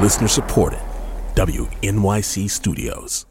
Listener supported. WNYC Studios.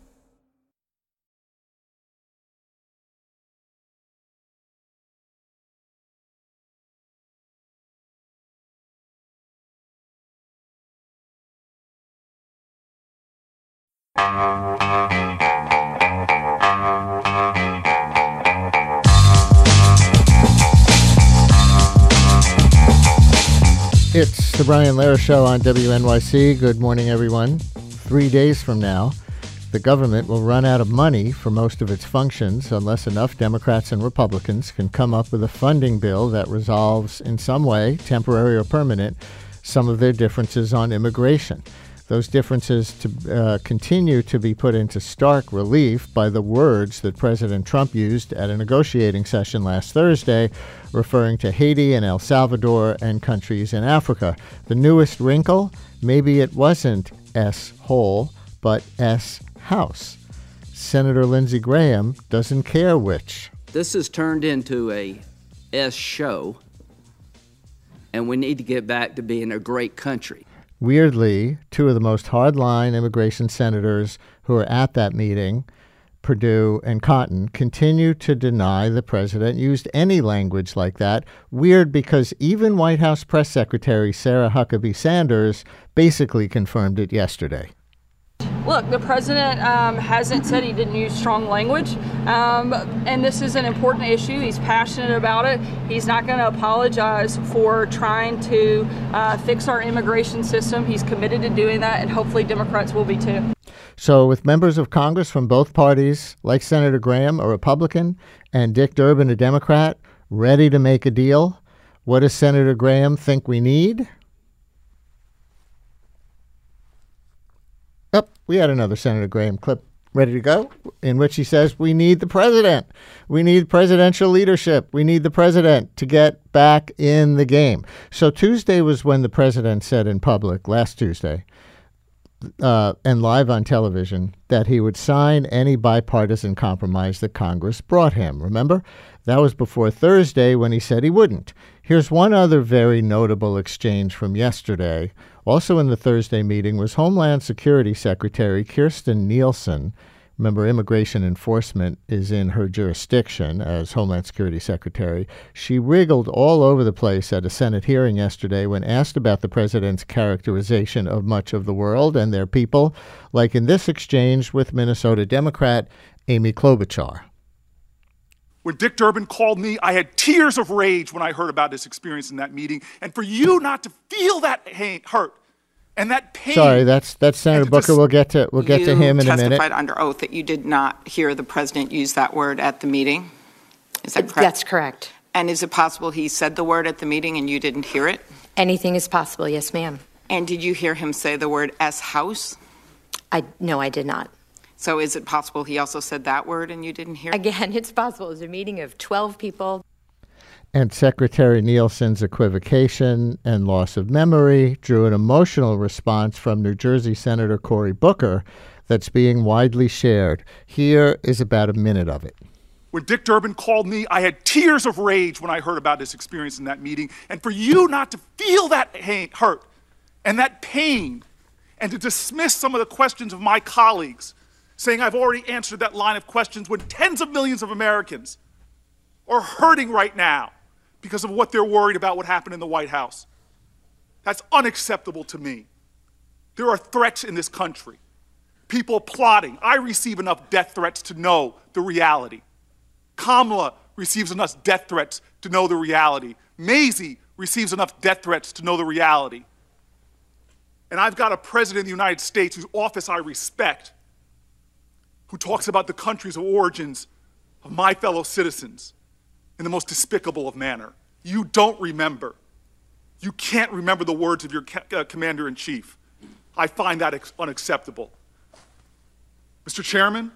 It's the Brian Lehrer Show on WNYC. Good morning, everyone. 3 days from now, the government will run out of money for most of its functions unless enough Democrats and Republicans can come up with a funding bill that resolves in some way, temporary or permanent, some of their differences on immigration. Those differences continue to be put into stark relief by the words that President Trump used at a negotiating session last Thursday, referring to Haiti and El Salvador and countries in Africa. The newest wrinkle? Maybe it wasn't S-hole, but S-house. Senator Lindsey Graham doesn't care which. This has turned into a S-show, and we need to get back to being a great country. Weirdly, two of the most hardline immigration senators who are at that meeting, Perdue and Cotton, continue to deny the president used any language like that. Weird because even White House Press Secretary Sarah Huckabee Sanders basically confirmed it yesterday. Look, the president hasn't said he didn't use strong language, and this is an important issue. He's passionate about it. He's not going to apologize for trying to fix our immigration system. He's committed to doing that, and hopefully Democrats will be too. So with members of Congress from both parties, like Senator Graham, a Republican, and Dick Durbin, a Democrat, ready to make a deal, what does Senator Graham think we need? Oh, we had another Senator Graham clip ready to go in which he says we need the president. We need presidential leadership. We need the president to get back in the game. So Tuesday was when the president said in public, last Tuesday, and live on television, that he would sign any bipartisan compromise that Congress brought him. Remember? That was before Thursday when he said he wouldn't. Here's one other very notable exchange from yesterday. Also in the Thursday meeting was Homeland Security Secretary Kirstjen Nielsen. Remember, immigration enforcement is in her jurisdiction as Homeland Security Secretary. She wriggled all over the place at a Senate hearing yesterday when asked about the president's characterization of much of the world and their people, like in this exchange with Minnesota Democrat Amy Klobuchar. When Dick Durbin called me, I had tears of rage when I heard about his experience in that meeting. And for you not to feel that hurt and that pain. Sorry, that's Senator Booker. We'll get to him in a minute. You testified under oath that you did not hear the president use that word at the meeting. Is that correct? That's correct. And is it possible he said the word at the meeting and you didn't hear it? Anything is possible, yes, ma'am. And did you hear him say the word S-house? No, I did not. So is it possible he also said that word and you didn't hear it? Again, it's possible. It was a meeting of 12 people. And Secretary Nielsen's equivocation and loss of memory drew an emotional response from New Jersey Senator Cory Booker that's being widely shared. Here is about a minute of it. When Dick Durbin called me, I had tears of rage when I heard about his experience in that meeting. And for you not to feel that hurt and that pain and to dismiss some of the questions of my colleagues, saying I've already answered that line of questions when tens of millions of Americans are hurting right now because of what they're worried about what happened in the White House. That's unacceptable to me. There are threats in this country. People plotting. I receive enough death threats to know the reality. Kamala receives enough death threats to know the reality. Mazie receives enough death threats to know the reality. And I've got a president of the United States whose office I respect, who talks about the countries of origins of my fellow citizens in the most despicable of manner. You don't remember. You can't remember the words of your commander-in-chief. I find that unacceptable. Mr. Chairman,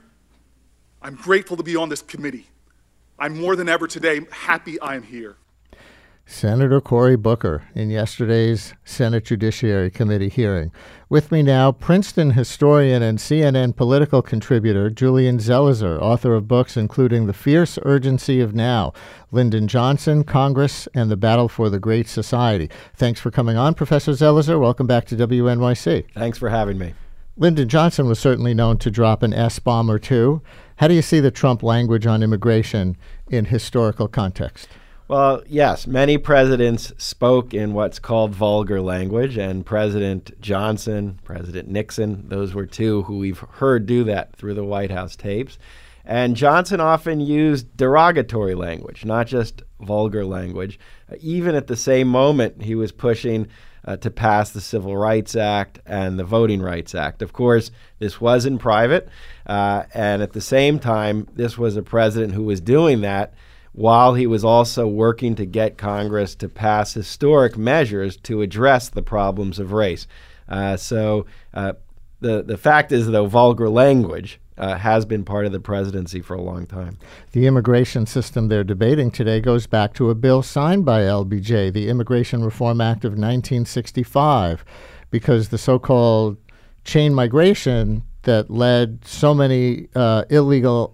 I'm grateful to be on this committee. I'm more than ever today happy I am here. Senator Cory Booker in yesterday's Senate Judiciary Committee hearing. With me now, Princeton historian and CNN political contributor Julian Zelizer, author of books including The Fierce Urgency of Now, Lyndon Johnson, Congress, and the Battle for the Great Society. Thanks for coming on, Professor Zelizer. Welcome back to WNYC. Thanks for having me. Lyndon Johnson was certainly known to drop an S-bomb or two. How do you see the Trump language on immigration in historical context? Well, yes, many presidents spoke in what's called vulgar language, and President Johnson, President Nixon, those were two who we've heard do that through the White House tapes. And Johnson often used derogatory language, not just vulgar language. Even at the same moment, he was pushing to pass the Civil Rights Act and the Voting Rights Act. Of course, this was in private, and at the same time, this was a president who was doing that while he was also working to get Congress to pass historic measures to address the problems of race. So the fact is, though, vulgar language has been part of the presidency for a long time. The immigration system they're debating today goes back to a bill signed by LBJ, the Immigration Reform Act of 1965, because the so-called chain migration that led so many legal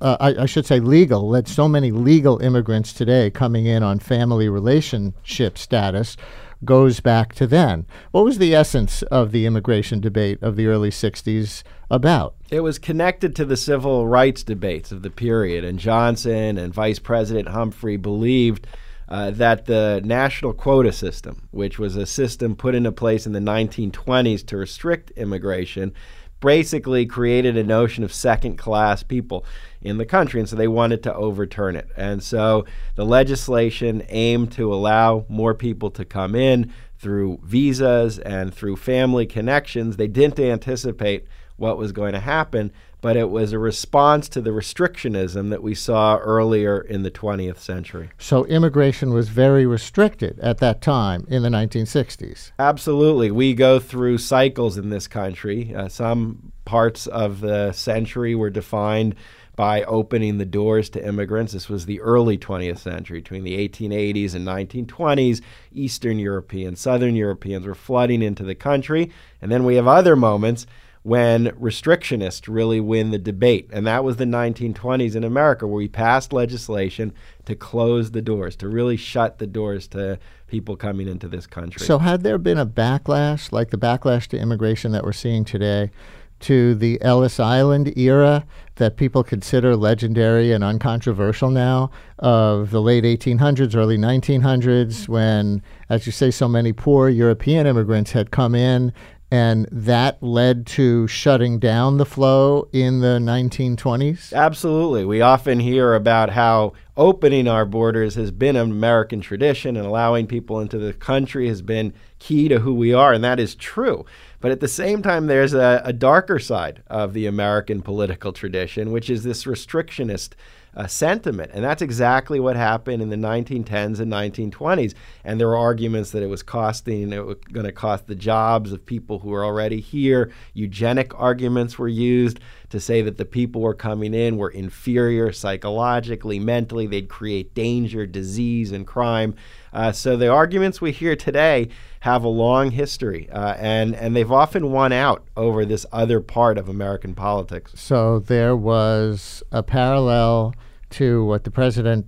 immigrants today coming in on family relationship status goes back to then. What was the essence of the immigration debate of the early 60s about? It was connected to the civil rights debates of the period, and Johnson and Vice President Humphrey believed that the national quota system, which was a system put into place in the 1920s to restrict immigration, basically created a notion of second-class people in the country, and so they wanted to overturn it. And so the legislation aimed to allow more people to come in through visas and through family connections. They didn't anticipate what was going to happen, but it was a response to the restrictionism that we saw earlier in the 20th century. So immigration was very restricted at that time in the 1960s. Absolutely. We go through cycles in this country. Some parts of the century were defined by opening the doors to immigrants. This was the early 20th century. Between the 1880s and 1920s, Eastern Europeans, Southern Europeans were flooding into the country. And then we have other moments when restrictionists really win the debate. And that was the 1920s in America, where we passed legislation to close the doors, to really shut the doors to people coming into this country. So had there been a backlash, like the backlash to immigration that we're seeing today, to the Ellis Island era that people consider legendary and uncontroversial now, of the late 1800s, early 1900s, when, as you say, so many poor European immigrants had come in, and that led to shutting down the flow in the 1920s? Absolutely. We often hear about how opening our borders has been an American tradition, and allowing people into the country has been key to who we are, and that is true. But at the same time, there's a darker side of the American political tradition, which is this restrictionist sentiment. And that's exactly what happened in the 1910s and 1920s. And there were arguments that it was going to cost the jobs of people who were already here. Eugenic arguments were used to say that the people who were coming in were inferior psychologically, mentally. They'd create danger, disease, and crime. So the arguments we hear today have a long history, and they've often won out over this other part of American politics. So there was a parallel to what the president,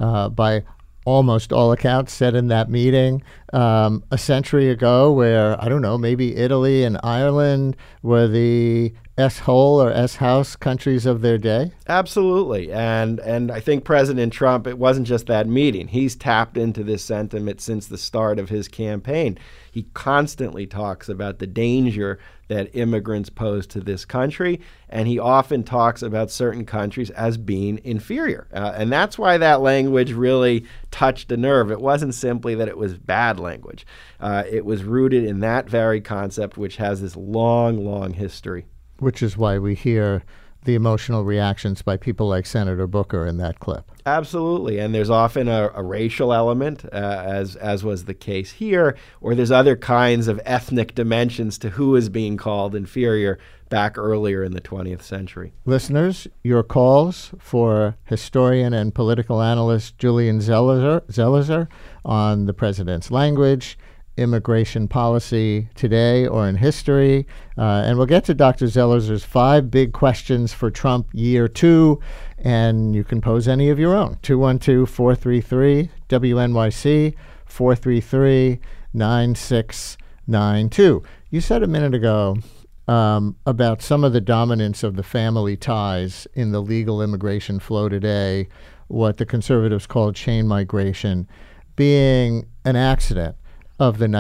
by almost all accounts, said in that meeting a century ago, where, I don't know, maybe Italy and Ireland were the S-hole or S-house countries of their day? Absolutely. And I think President Trump, it wasn't just that meeting. He's tapped into this sentiment since the start of his campaign. He constantly talks about the danger that immigrants pose to this country, and he often talks about certain countries as being inferior. And that's why that language really touched a nerve. It wasn't simply that it was bad language. It was rooted in that very concept, which has this long, long history. Which is why we hear the emotional reactions by people like Senator Booker in that clip. Absolutely, and there's often a racial element, as was the case here, or there's other kinds of ethnic dimensions to who is being called inferior back earlier in the 20th century. Listeners, your calls for historian and political analyst Julian Zelizer on the president's language, immigration policy today or in history. And we'll get to Dr. Zelizer's 5 big questions for Trump year 2, and you can pose any of your own. 212-433-WNYC, 433-9692. You said a minute ago about some of the dominance of the family ties in the legal immigration flow today, what the conservatives call chain migration, being an accident of the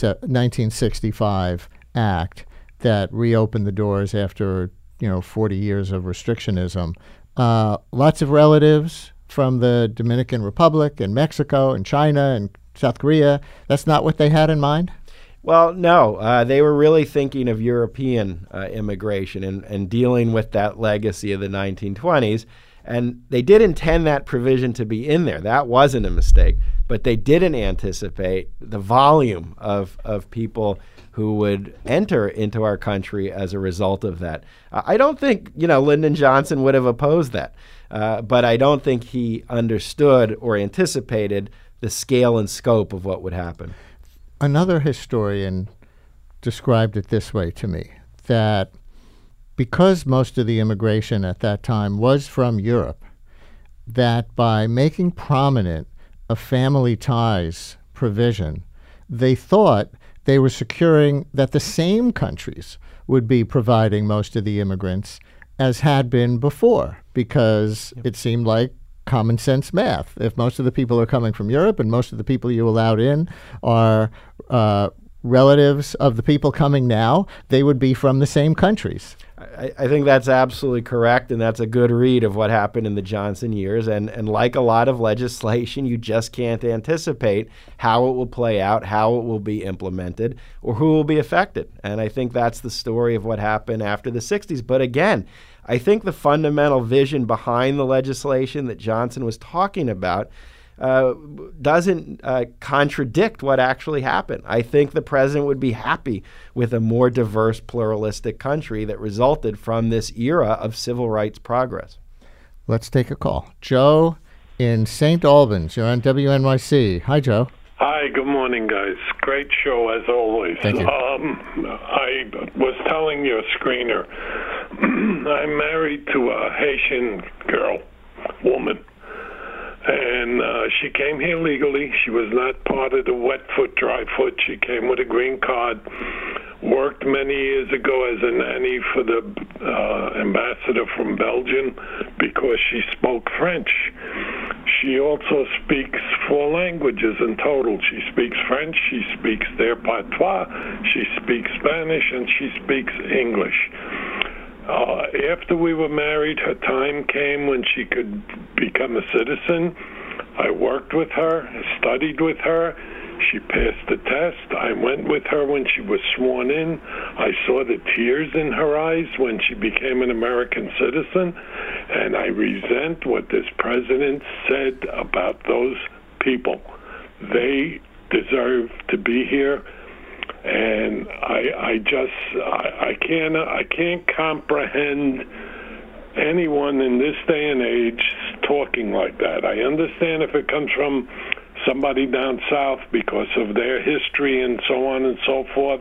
1965 Act that reopened the doors after 40 years of restrictionism. Lots of relatives from the Dominican Republic and Mexico and China and South Korea. That's not what they had in mind? Well, no. They were really thinking of European immigration and dealing with that legacy of the 1920s. And they did intend that provision to be in there. That wasn't a mistake. But they didn't anticipate the volume of people who would enter into our country as a result of that. I don't think, Lyndon Johnson would have opposed that. But I don't think he understood or anticipated the scale and scope of what would happen. Another historian described it this way to me, that because most of the immigration at that time was from Europe, that by making prominent a family ties provision, they thought they were securing that the same countries would be providing most of the immigrants as had been before, because it seemed like common sense math. If most of the people are coming from Europe and most of the people you allowed in are relatives of the people coming now, they would be from the same countries. I think that's absolutely correct, and that's a good read of what happened in the Johnson years. And like a lot of legislation, you just can't anticipate how it will play out, how it will be implemented, or who will be affected. And I think that's the story of what happened after the 60s. But again, I think the fundamental vision behind the legislation that Johnson was talking about doesn't contradict what actually happened. I think the president would be happy with a more diverse, pluralistic country that resulted from this era of civil rights progress. Let's take a call. Joe in St. Albans. You're on WNYC. Hi, Joe. Hi, good morning, guys. Great show, as always. Thank you. I was telling your screener, I'm married to a Haitian woman. And she came here legally. She was not part of the wet foot, dry foot. She came with a green card, worked many years ago as a nanny for the ambassador from Belgium because she spoke French. She also speaks 4 languages in total. She speaks French, she speaks their patois, she speaks Spanish, and she speaks English. After we were married, her time came when she could become a citizen. I worked with her, studied with her. She passed the test. I went with her when she was sworn in. I saw the tears in her eyes when she became an American citizen. And I resent what this president said about those people. They deserve to be here. And I can't comprehend anyone in this day and age talking like that. I understand if it comes from somebody down south because of their history and so on and so forth.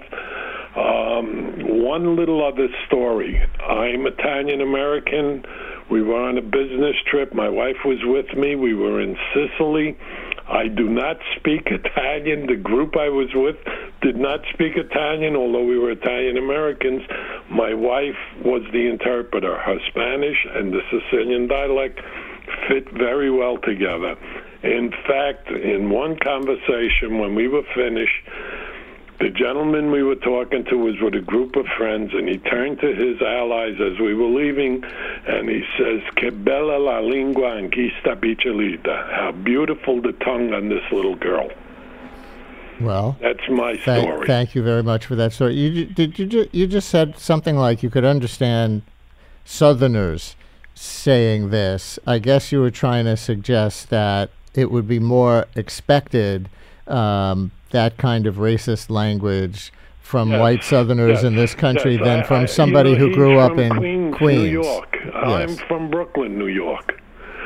One little other story. I'm Italian American. We were on a business trip. My wife was with me. We were in Sicily. I do not speak Italian. The group I was with did not speak Italian, although we were Italian Americans. My wife was the interpreter. Her Spanish and the Sicilian dialect fit very well together. In fact, in one conversation when we were finished, the gentleman we were talking to was with a group of friends, and he turned to his allies as we were leaving, and he says, "Que bella la lingua in questa picciolita." How beautiful the tongue on this little girl. Well, that's my story. Thank you very much for that story. You just said something like you could understand Southerners saying this. I guess you were trying to suggest that it would be more expected, that kind of racist language from white Southerners in this country than from somebody who grew up in Queens. New York. Yes. I'm from Brooklyn, New York.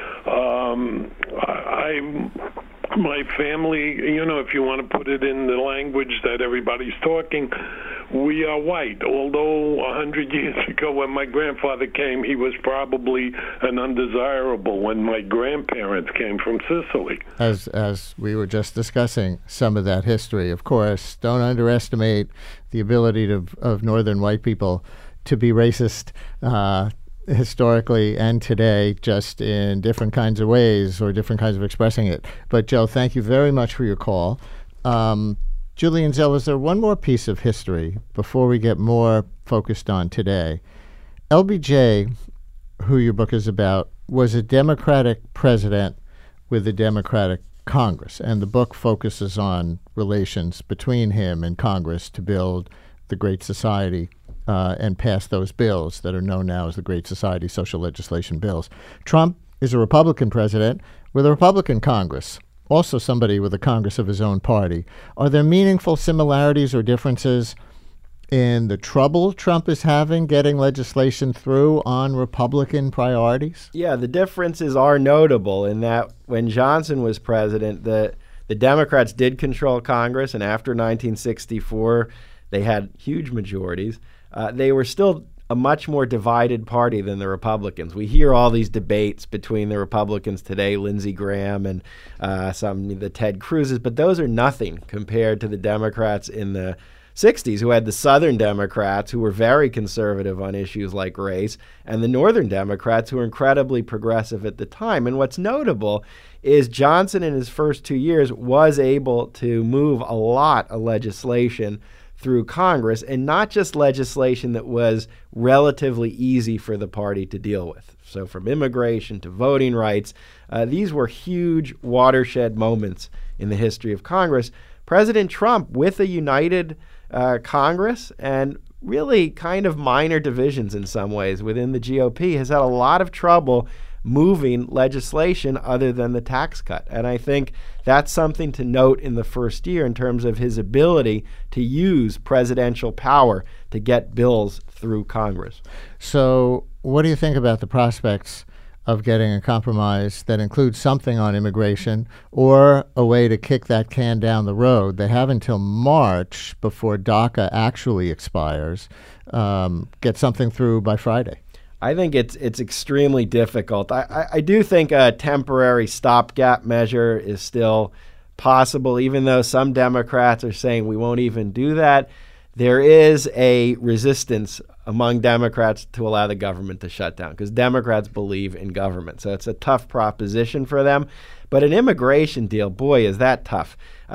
My family, if you want to put it in the language that everybody's talking, we are white. Although 100 years ago when my grandfather came, he was probably an undesirable when my grandparents came from Sicily. As we were just discussing some of that history, of course, don't underestimate the ability of northern white people to be racist historically and today, just in different kinds of ways or different kinds of expressing it. But Joe, thank you very much for your call. Julian Zell, is there one more piece of history before we get more focused on today? LBJ, who your book is about, was a Democratic president with a Democratic Congress, and the book focuses on relations between him and Congress to build the Great Society and pass those bills that are known now as the Great Society social legislation bills. Trump is a Republican president with a Republican Congress, also somebody with a Congress of his own party. Are there meaningful similarities or differences in the trouble Trump is having getting legislation through on Republican priorities? Yeah, the differences are notable in that when Johnson was president, the Democrats did control Congress, and after 1964, they had huge majorities. They were still a much more divided party than the Republicans. We hear all these debates between the Republicans today, Lindsey Graham and the Ted Cruzes, but those are nothing compared to the Democrats in the 60s, who had the Southern Democrats, who were very conservative on issues like race, and the Northern Democrats, who were incredibly progressive at the time. And what's notable is Johnson in his first 2 years was able to move a lot of legislation through Congress, and not just legislation that was relatively easy for the party to deal with. So from immigration to voting rights, these were huge watershed moments in the history of Congress. President Trump, with a united Congress and really kind of minor divisions in some ways within the GOP, has had a lot of trouble moving legislation other than the tax cut. And I think that's something to note in the first year in terms of his ability to use presidential power to get bills through Congress. So what do you think about the prospects of getting a compromise that includes something on immigration or a way to kick that can down the road? They have until March before DACA actually expires. Get something through by Friday. I think it's extremely difficult. I do think a temporary stopgap measure is still possible, even though some Democrats are saying we won't even do that. There is a resistance among Democrats to allow the government to shut down because Democrats believe in government. So it's a tough proposition for them. But an immigration deal, boy, is that tough.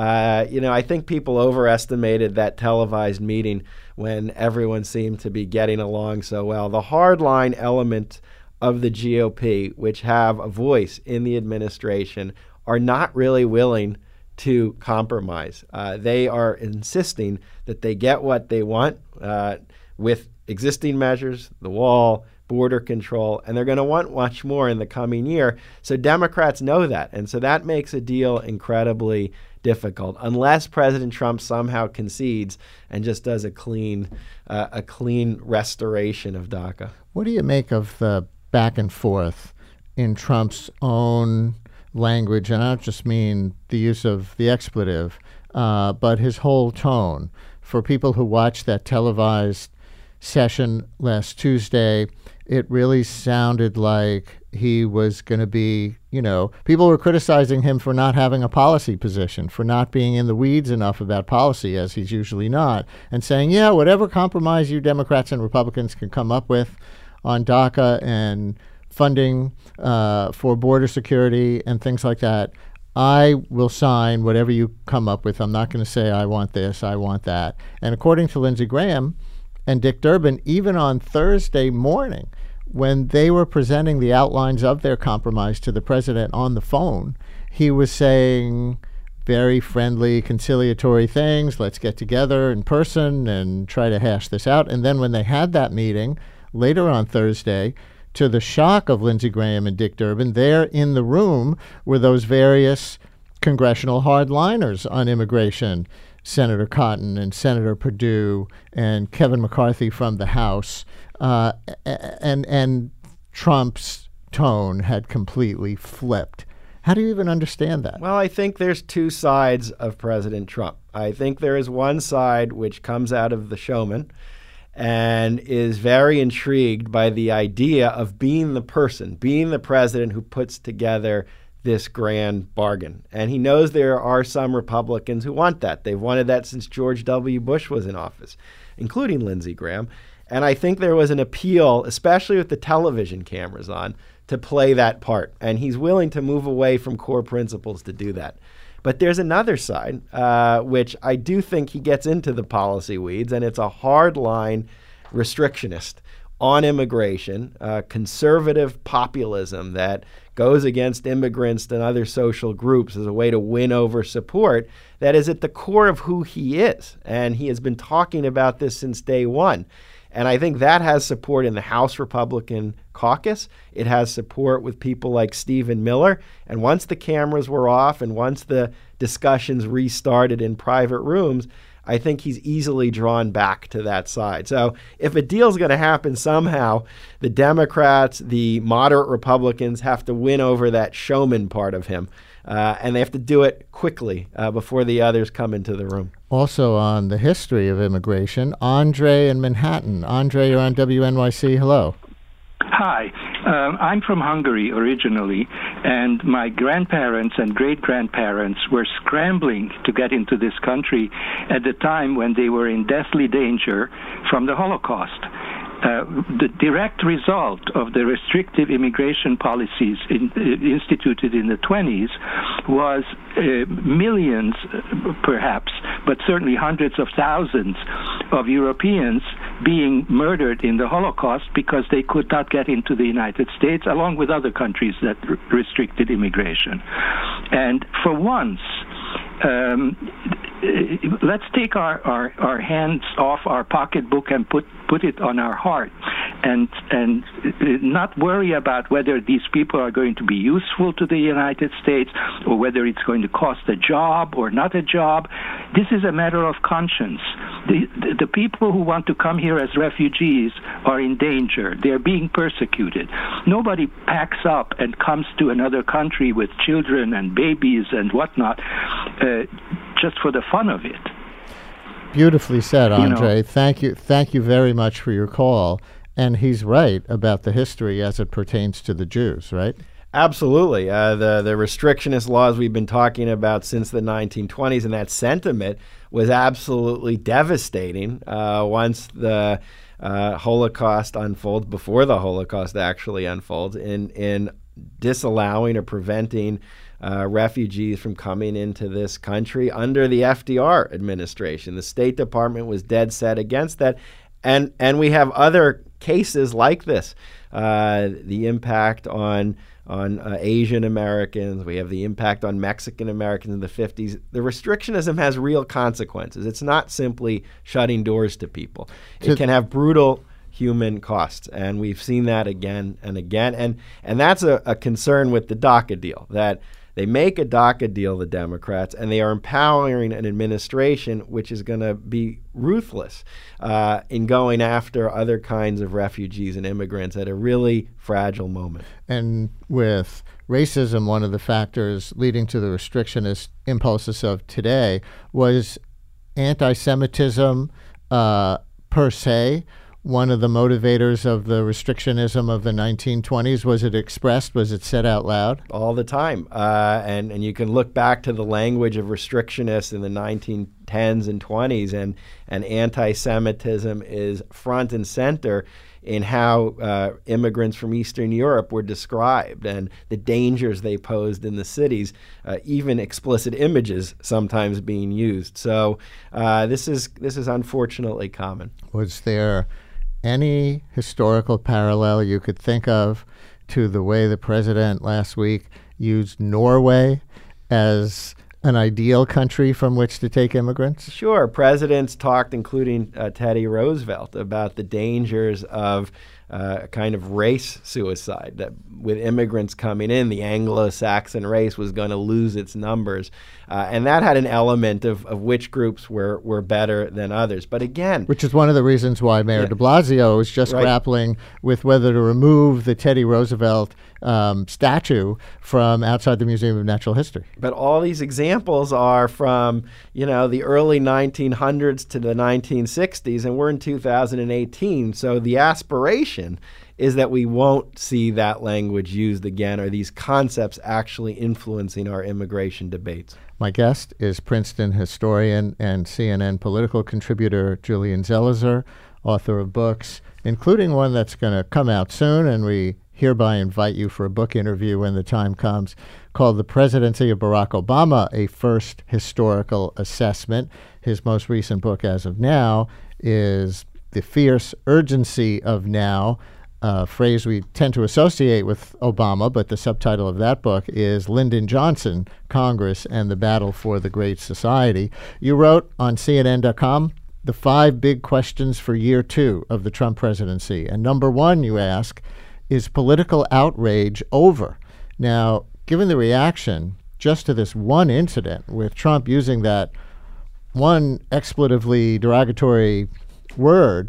I think people overestimated that televised meeting when everyone seemed to be getting along so well. The hardline element of the GOP, which have a voice in the administration, are not really willing to compromise. They are insisting that they get what they want with existing measures, the wall, border control, and they're going to want much more in the coming year. So Democrats know that, and so that makes a deal incredibly difficult unless President Trump somehow concedes and just does a clean restoration of DACA. What do you make of the back and forth in Trump's own language? And I don't just mean the use of the expletive, but his whole tone. For people who watched that televised session last Tuesday, it really sounded like he was going to be, people were criticizing him for not having a policy position, for not being in the weeds enough about policy, as he's usually not, and saying, yeah, whatever compromise you Democrats and Republicans can come up with on DACA and funding for border security and things like that, I will sign whatever you come up with. I'm not going to say I want this, I want that. And according to Lindsey Graham and Dick Durbin, even on Thursday morning, when they were presenting the outlines of their compromise to the president on the phone, he was saying very friendly, conciliatory things. Let's get together in person and try to hash this out. And then when they had that meeting, later on Thursday, to the shock of Lindsey Graham and Dick Durbin, there in the room were those various congressional hardliners on immigration, Senator Cotton and Senator Perdue and Kevin McCarthy from the House, and Trump's tone had completely flipped. How do you even understand that? Well, I think there's two sides of President Trump. I think there is one side which comes out of the showman and is very intrigued by the idea of being the person, being the president who puts together this grand bargain. And he knows there are some Republicans who want that. They've wanted that since George W. Bush was in office, including Lindsey Graham. And I think there was an appeal, especially with the television cameras on, to play that part. And he's willing to move away from core principles to do that. But there's another side, which I do think he gets into the policy weeds, and it's a hardline restrictionist on immigration, conservative populism that goes against immigrants and other social groups as a way to win over support that is at the core of who he is. And he has been talking about this since day one. And I think that has support in the House Republican caucus. It has support with people like Stephen Miller. And once the cameras were off and once the discussions restarted in private rooms, I think he's easily drawn back to that side. So if a deal's going to happen somehow, the Democrats, the moderate Republicans have to win over that showman part of him. And they have to do it quickly before the others come into the room. Also on the history of immigration, Andre in Manhattan. Andre, you're on WNYC. Hello. Hi. I'm from Hungary originally, and my grandparents and great-grandparents were scrambling to get into this country at the time when they were in deathly danger from the Holocaust. The direct result of the restrictive immigration policies instituted in the 20s was millions, perhaps, but certainly hundreds of thousands of Europeans being murdered in the Holocaust because they could not get into the United States, along with other countries that restricted immigration. And for once, let's take our hands off our pocketbook and put it on our heart, and not worry about whether these people are going to be useful to the United States or whether it's going to cost a job or not a job. This is a matter of conscience. The people who want to come here as refugees are in danger. They're being persecuted. Nobody packs up and comes to another country with children and babies and whatnot just for the fun of it. Beautifully said, Andre. Thank you very much for your call. And he's right about the history as it pertains to the Jews, right? Absolutely. The restrictionist laws we've been talking about since the 1920s, and that sentiment was absolutely devastating once the Holocaust unfolds, before the Holocaust actually unfolds, in disallowing or preventing refugees from coming into this country under the FDR administration. The State Department was dead set against that. And we have other cases like this, the impact on Asian Americans. We have the impact on Mexican Americans in the 50s. The restrictionism has real consequences. It's not simply shutting doors to people. It can have brutal human costs, and we've seen that again and again. And that's a concern with the DACA deal, that they make a DACA deal, the Democrats, and they are empowering an administration which is going to be ruthless in going after other kinds of refugees and immigrants at a really fragile moment. And with racism, one of the factors leading to the restrictionist impulses of today was anti-Semitism per se. One of the motivators of the restrictionism of the 1920s, was it expressed? Was it said out loud? All the time. And you can look back to the language of restrictionists in the 1910s and 20s, and anti-Semitism is front and center in how immigrants from Eastern Europe were described and the dangers they posed in the cities, even explicit images sometimes being used. So this is unfortunately common. Was there any historical parallel you could think of to the way the president last week used Norway as an ideal country from which to take immigrants? Sure. Presidents talked, including Teddy Roosevelt, about the dangers of a kind of race suicide, that with immigrants coming in, the Anglo-Saxon race was going to lose its numbers. And that had an element of which groups were better than others. But again... Which is one of the reasons why Mayor de Blasio is just grappling with whether to remove the Teddy Roosevelt statue from outside the Museum of Natural History. But all these examples are from, the early 1900s to the 1960s, and we're in 2018. So the aspiration is that we won't see that language used again, or these concepts actually influencing our immigration debates. My guest is Princeton historian and CNN political contributor Julian Zelizer, author of books, including one that's going to come out soon, and we hereby invite you for a book interview when the time comes, called The Presidency of Barack Obama, A First Historical Assessment. His most recent book as of now is The Fierce Urgency of Now, a phrase we tend to associate with Obama, but the subtitle of that book is Lyndon Johnson, Congress, and the Battle for the Great Society. You wrote on CNN.com, the 5 big questions for year 2 of the Trump presidency. And number 1, you ask, is political outrage over? Now, given the reaction just to this one incident with Trump using that one expletively derogatory word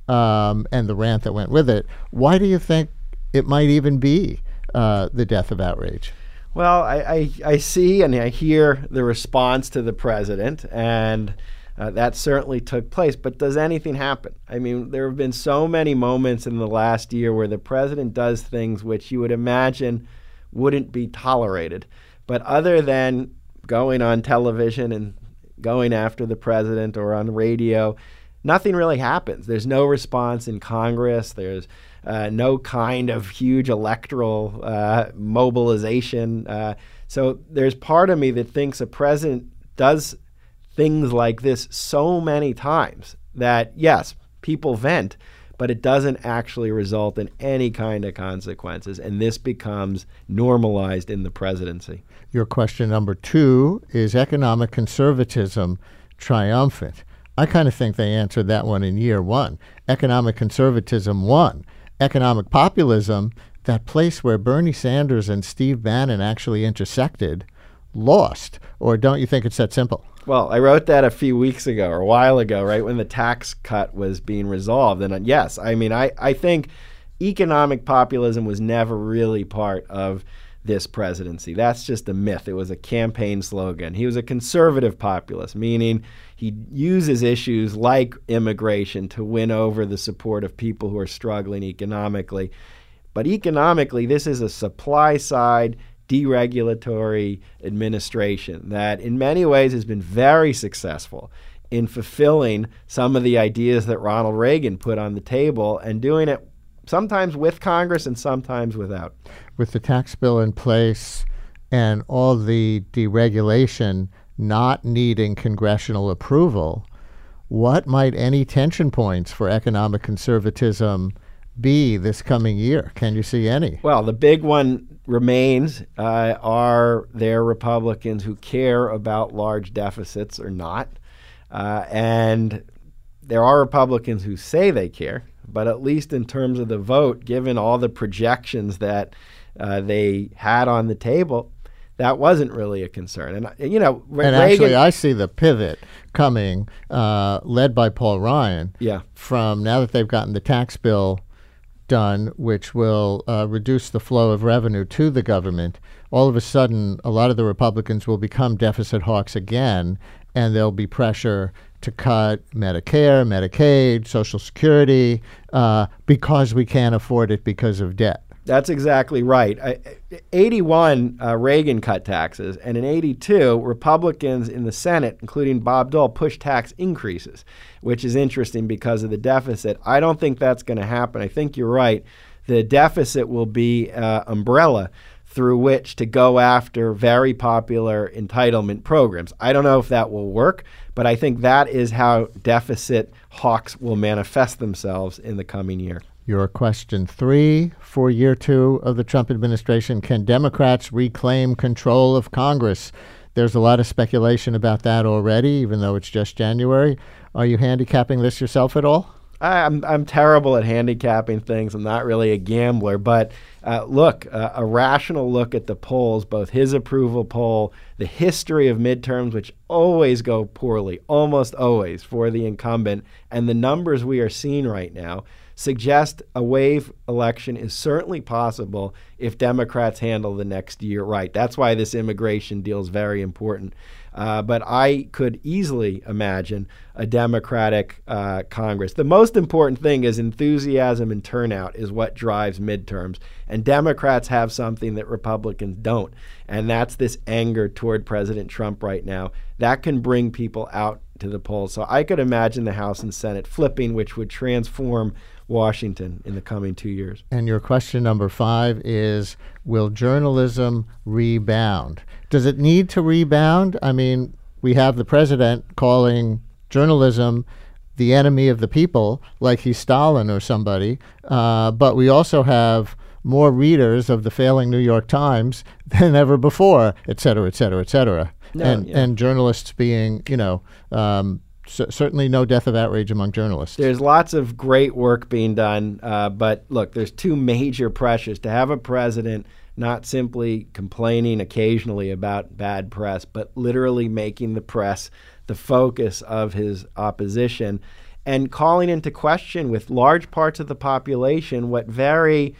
and the rant that went with it, why do you think it might even be the death of outrage? Well, I see and I hear the response to the president, and that certainly took place. But does anything happen? I mean, there have been so many moments in the last year where the president does things which you would imagine wouldn't be tolerated. But other than going on television and going after the president or on radio, nothing really happens. There's no response in Congress. There's no kind of huge electoral mobilization. So there's part of me that thinks a president does things like this so many times that, yes, people vent, but it doesn't actually result in any kind of consequences. And this becomes normalized in the presidency. Your question number 2, is economic conservatism triumphant? I kind of think they answered that one in year 1. Economic conservatism won. Economic populism, that place where Bernie Sanders and Steve Bannon actually intersected, lost. Or don't you think it's that simple? Well, I wrote that a few weeks ago or a while ago, right, when the tax cut was being resolved. And yes, I mean, I think economic populism was never really part of this presidency. That's just a myth. It was a campaign slogan. He was a conservative populist, meaning he uses issues like immigration to win over the support of people who are struggling economically. But economically, this is a supply side deregulatory administration that in many ways has been very successful in fulfilling some of the ideas that Ronald Reagan put on the table, and doing it sometimes with Congress and sometimes without. With the tax bill in place and all the deregulation not needing congressional approval, what might any tension points for economic conservatism be this coming year? Can you see any? Well, the big one remains, are there Republicans who care about large deficits or not? And there are Republicans who say they care, but at least in terms of the vote, given all the projections that they had on the table, that wasn't really a concern. And, and Reagan, actually, I see the pivot coming, led by Paul Ryan, from now that they've gotten the tax bill done, which will reduce the flow of revenue to the government. All of a sudden, a lot of the Republicans will become deficit hawks again, and there'll be pressure to cut Medicare, Medicaid, Social Security, because we can't afford it because of debt. That's exactly right. 81, Reagan cut taxes, and in 82, Republicans in the Senate, including Bob Dole, pushed tax increases, which is interesting because of the deficit. I don't think that's going to happen. I think you're right. The deficit will be umbrella through which to go after very popular entitlement programs. I don't know if that will work, but I think that is how deficit hawks will manifest themselves in the coming year. Your question 3 for year 2 of the Trump administration: can Democrats reclaim control of Congress? There's a lot of speculation about that already, even though it's just January. Are you handicapping this yourself at all? I'm terrible at handicapping things. I'm not really a gambler, but look, a rational look at the polls, both his approval poll, the history of midterms, which always go poorly, almost always for the incumbent, and the numbers we are seeing right now suggest a wave election is certainly possible if Democrats handle the next year right. That's why this immigration deal is very important. But I could easily imagine a Democratic Congress. The most important thing is enthusiasm and turnout is what drives midterms. And Democrats have something that Republicans don't, and that's this anger toward President Trump right now. That can bring people out to the polls. So I could imagine the House and Senate flipping, which would transform Washington in the coming 2 years. And your question number 5 is, will journalism rebound? Does it need to rebound? I mean, we have the president calling journalism the enemy of the people, like he's Stalin or somebody, but we also have more readers of the failing New York Times than ever before, et cetera, et cetera, et cetera. And journalists being, certainly no death of outrage among journalists. There's lots of great work being done, but look, there's two major pressures. To have a president not simply complaining occasionally about bad press, but literally making the press the focus of his opposition and calling into question with large parts of the population what very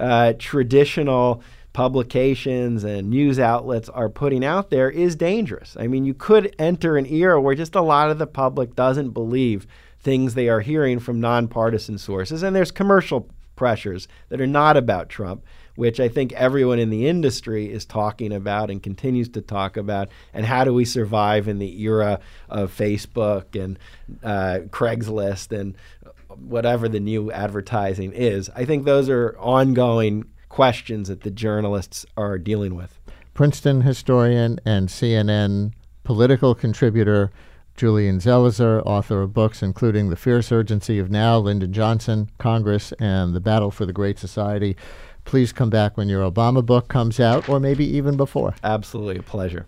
traditional publications and news outlets are putting out there is dangerous. I mean, you could enter an era where just a lot of the public doesn't believe things they are hearing from nonpartisan sources. And there's commercial pressures that are not about Trump, which I think everyone in the industry is talking about and continues to talk about. And how do we survive in the era of Facebook and Craigslist and whatever the new advertising is? I think those are ongoing questions that the journalists are dealing with. Princeton historian and CNN political contributor Julian Zelizer, author of books including The Fierce Urgency of Now, Lyndon Johnson, Congress, and The Battle for the Great Society. Please come back when your Obama book comes out, or maybe even before. Absolutely, a pleasure.